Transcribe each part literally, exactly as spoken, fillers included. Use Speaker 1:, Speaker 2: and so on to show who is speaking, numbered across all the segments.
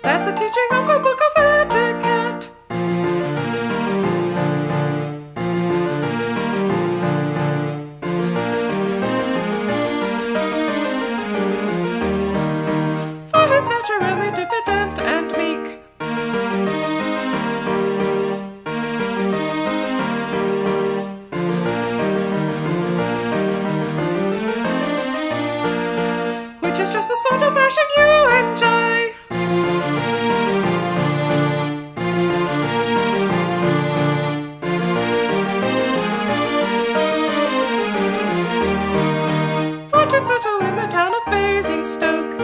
Speaker 1: That's a teaching of a book of etiquette. For he's naturally diffident and meek. Which is just the sort of version you enjoy. For to settle in the town of Basingstoke.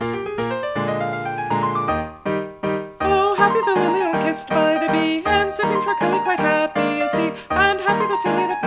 Speaker 1: Oh, happy the lily kissed by the bee, and sipping Tracheli quite happy is he, and happy the filly that